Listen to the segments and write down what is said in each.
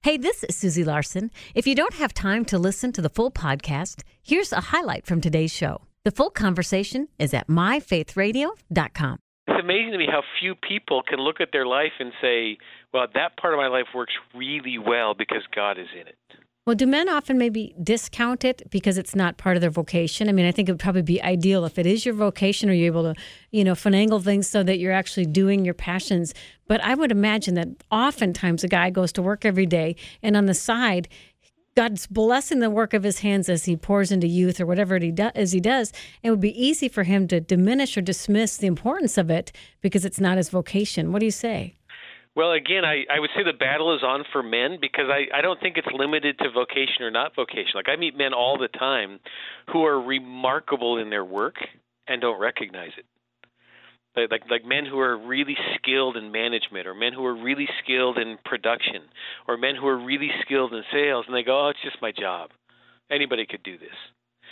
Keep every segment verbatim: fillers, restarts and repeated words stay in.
Hey, this is Susie Larson. If you don't have time to listen to the full podcast, here's a highlight from today's show. The full conversation is at my faith radio dot com. It's amazing to me how few people can look at their life and say, well, that part of my life works really well because God is in it. Well, do men often maybe discount it because it's not part of their vocation? I mean, I think it would probably be ideal if it is your vocation, or you're able to, you know, finagle things so that you're actually doing your passions. But I would imagine that oftentimes a guy goes to work every day, and on the side, God's blessing the work of his hands as he pours into youth or whatever he does, as he does. It would be easy for him to diminish or dismiss the importance of it because it's not his vocation. What do you say? Well, again, I, I would say the battle is on for men because I, I don't think it's limited to vocation or not vocation. Like, I meet men all the time who are remarkable in their work and don't recognize it. Like, like, like men who are really skilled in management, or men who are really skilled in production, or men who are really skilled in sales, and they go, oh, it's just my job. Anybody could do this.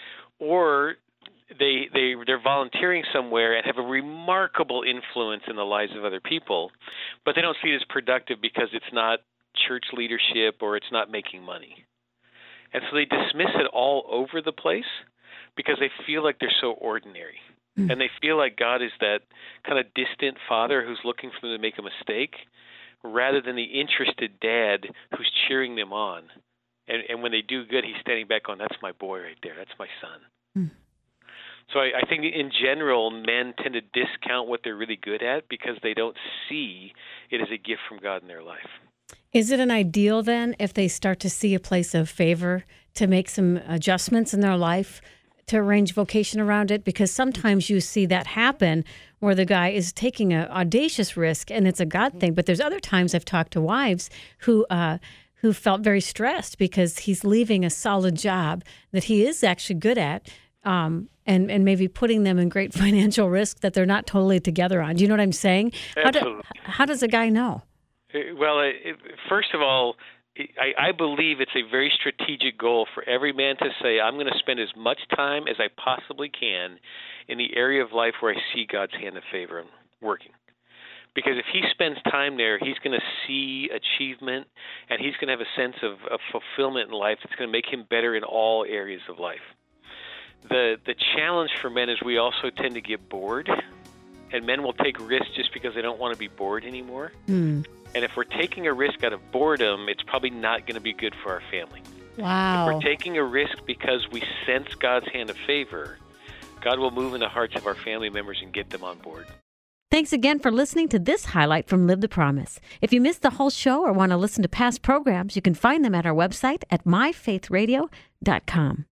Or They, they, they're volunteering somewhere and have a remarkable influence in the lives of other people, but they don't see it as productive because it's not church leadership or it's not making money. And so they dismiss it all over the place because they feel like they're so ordinary. Mm. And they feel like God is that kind of distant father who's looking for them to make a mistake rather than the interested dad who's cheering them on. And, and when they do good, he's standing back going, that's my boy right there. That's my son. Mm. So I, I think in general, men tend to discount what they're really good at because they don't see it as a gift from God in their life. Is it an ideal then if they start to see a place of favor to make some adjustments in their life to arrange vocation around it? Because sometimes you see that happen where the guy is taking an audacious risk and it's a God thing. But there's other times I've talked to wives who uh, who felt very stressed because he's leaving a solid job that he is actually good at. Um, and, and maybe putting them in great financial risk that they're not totally together on. Do you know what I'm saying? Absolutely. How, do, how does a guy know? Well, it, first of all, I, I believe it's a very strategic goal for every man to say, I'm going to spend as much time as I possibly can in the area of life where I see God's hand of favor working. Because if he spends time there, he's going to see achievement, and he's going to have a sense of, of fulfillment in life that's going to make him better in all areas of life. The the challenge for men is we also tend to get bored, and men will take risks just because they don't want to be bored anymore. Mm. And if we're taking a risk out of boredom, it's probably not going to be good for our family. Wow. If we're taking a risk because we sense God's hand of favor, God will move in the hearts of our family members and get them on board. Thanks again for listening to this highlight from Live the Promise. If you missed the whole show or want to listen to past programs, you can find them at our website at my faith radio dot com.